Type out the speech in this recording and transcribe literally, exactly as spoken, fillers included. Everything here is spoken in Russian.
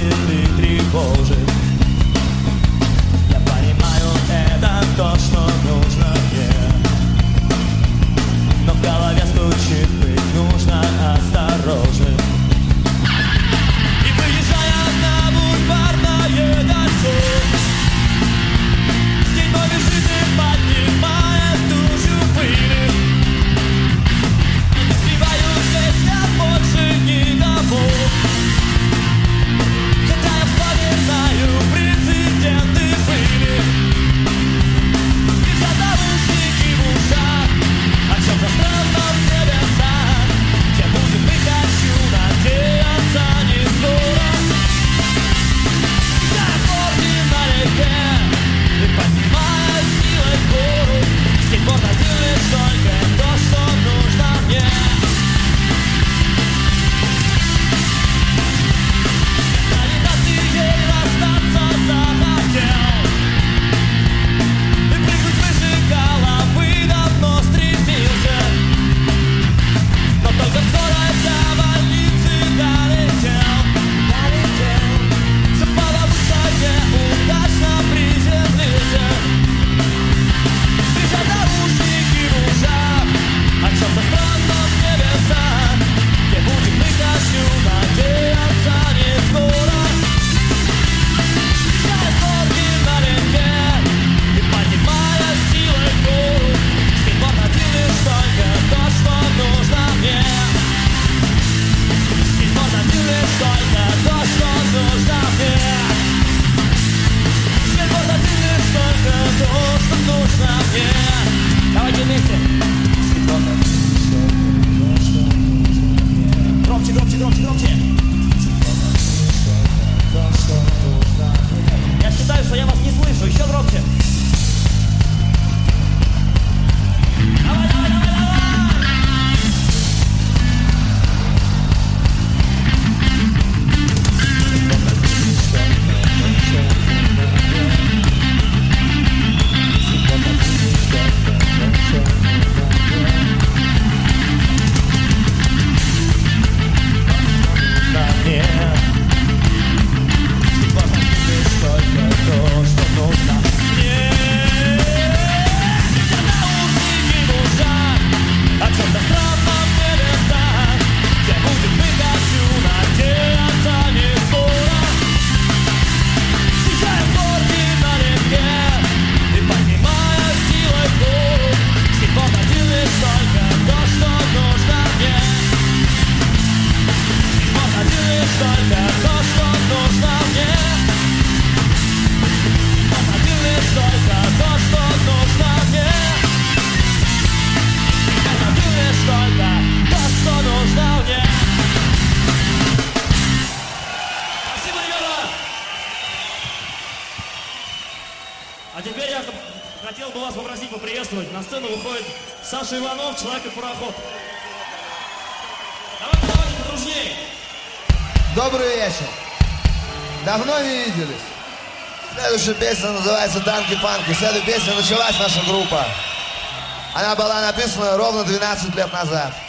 бесит и тревожит. Я понимаю, это то, что нужно мне, но в голове стучит, быть нужно осторожным. И выезжая на бульварное кольцо, седьмой бежит и поднимает тучу пыли. И сбиваю здесь я больше никого, хотя я вспоминаю прецеденты были. Висят наушники в ушах, о чем-то странном в небесах. Где будет быть, хочу надеяться не скоро. Я вспомнил на реке, и поднимая силой гору, скейтборд один лишь только то, что нужно мне. На навигации расстаться захотел и прыгнуть выше головы давно стремился, но только скоро до больницы долетел, долетел. Запала высоте, удачно приземлился. Висят наушники в ушах, о чем-то странном в небесах. Где будем мы, хочу надеяться не скоро. Езжая с горки на реке и поднимая силой гору, скейтборд один лишь только то, что нужно мне. Скейтборд один лишь только то, что нужно мне. Скейтборд один лишь только то, что нужно мне. Давайте вместе. Скейтборд один лишь только то, что нужно мне. Громче, громче, громче, громче. Я считаю, что я вас не слышу. Еще громче. Давай, давай, давай, давай! А теперь я хотел бы вас попросить поприветствовать. На сцену выходит Саша Иванов, Человек и пароход. Давайте, давайте подружнее. Добрый вечер. Давно не виделись. Следующая песня называется «Танки-панки». С этой песни началась наша группа. Она была написана ровно двенадцать лет назад.